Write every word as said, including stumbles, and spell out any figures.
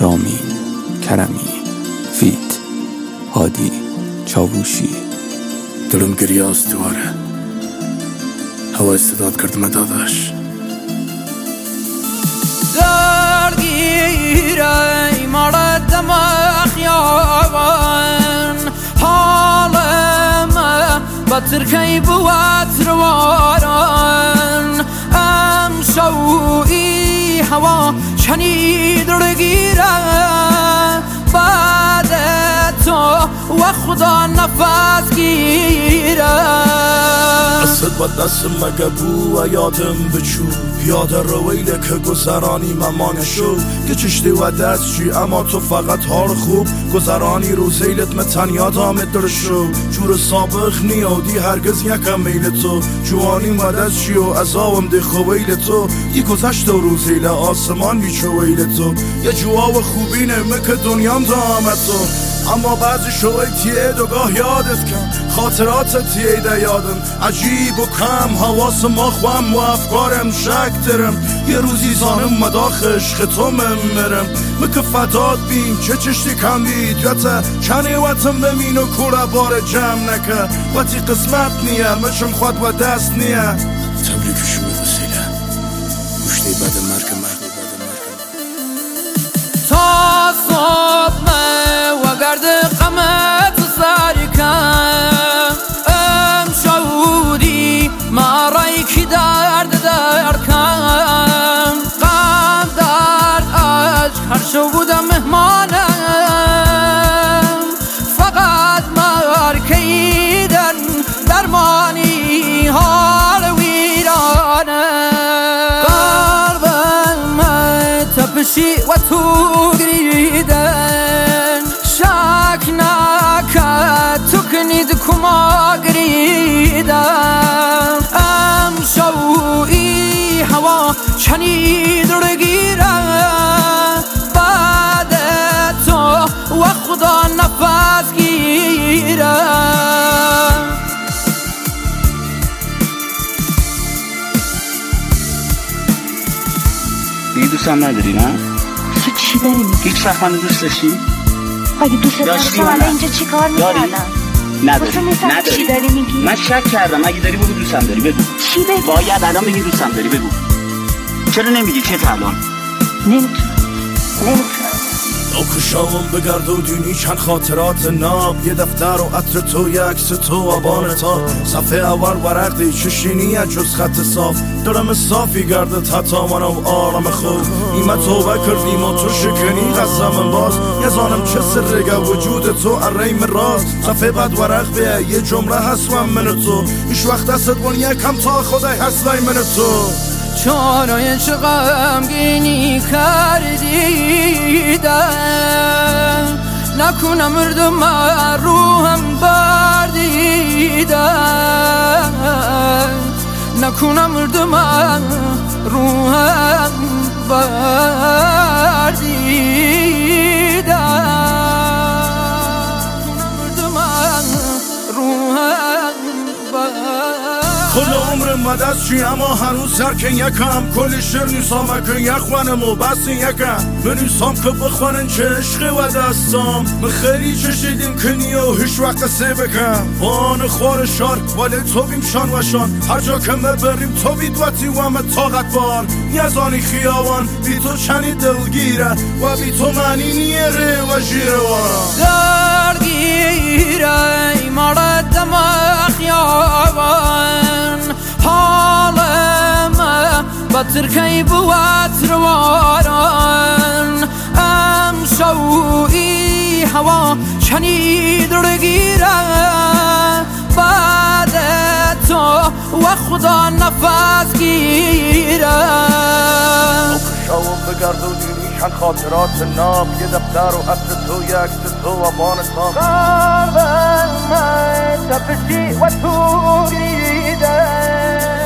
رامین کرمی، فیت هادی چاووشی. دلم گریه از دواره، هوا استعداد کردم داداش. درگیره مردم خیابان، حالم بترکی بود رواران. امشوی هوا شنید رگیره، بعد تو و خدا نفس گیره. دست با دست مگه بو و یادم بچو، یاد رویله که گذرانی ممان شو. که چشتی و دستشی اما تو فقط حال خوب گذرانی رو زیلت متن یادامت در شو. جور سابق نیادی هرگز یکم میل تو، جوانی و دستشی و عذابم ده خویل تو. دی گذشت و رو زیل آسمان بیچو ویل تو، یه جواب خوبینه مکه دنیام دامت تو. اما بعضی شوی تیه دوگاه یادت کن، خاطرات تیه ده یادم عجیب و کم. حواس ما خوام و افکارم شک درم، یه روزی زانم مداخ عشق تو ممرم. مکه فتاد بین چه چشتی کم دید یاته، چنی وطن بمین و کورا بار جمع نکه. وقتی قسمت نیه مچم خود و دست نیه. تبریکشو بسیله گوشتی بعد مرگ مرگ تا صبح و گرد قمت ساری کن، امشودی مرای کی درد در کن. غم درد عشق هر شو بودم مهمانم، فقط مرکیدن درمانی حال ویرانم. قلبم تپشی و تو گریدن، شک نکرد تو کنید کما گریدن. امشوی هوا شنید رگیره، بعد تو و خدا نفس گیره. دیگه دوستم نداری نه؟ تو چی داری میگی؟ هیچ وقت منو دوست داشتی؟ اگه دوست داشتم الان اینجا چی کار میکردم؟ نداری نداری چی داری میگی؟ من شک کردم. اگه داری بگو دوستم داری بگو. چی بگی؟ باید الان بگی دوستم داری بگو. چرا نمیگی؟ چه الان؟ نمیتونم نمیتونم ناکشامم بگرد و دونی چند خاطرات ناب، یه دفتر و عطر تو یه عکس تو و بان تا. صفحه اول ورق دی چشینیه جز خط صاف، دلم صافی گردت حتی منو آرام خود. ایمه توبه کردیم و تو شکنی قسم باز، یه زانم چه سرگه وجود تو اریم راز. صفحه بعد ورق بیه یه جمله هست و من تو، ایش وقت دست بون یکم تا خدای هستای من تو. چانای چه غمگینی کردیدن، نکنم مردم من روحم بردیدن. نکنم مردم من روحم بردیدن. مردم من روحم بردیدن. کل عمر مدد چی اما هنوز سرکن یکم، کل شعر نیسام اکن یخوانم و بس یکم. بنیسام که بخوانن چه عشقی و دستام، من خیلی چشیدیم کنی و هیچ وقت سه بکن. بان خوار شار ولی تو بیم شان و شان، هر جا که بریم تو بید وطی و همه طاقت بار. یزانی خیابان بی تو چنی دلگیره و بی تو معنی نیره و جیره وارا. درگیره مردم خیابان، حالم بترکی بود رواران. امشوی هوا شنید رگیره، بعد تو و خدا نفس گیره. ناکشامم بگرد و دینی چند خاطرات ناب، یه دفتر و عطر تو یه عکس تو و بان تا. قلبم تپشی و تو گریدن،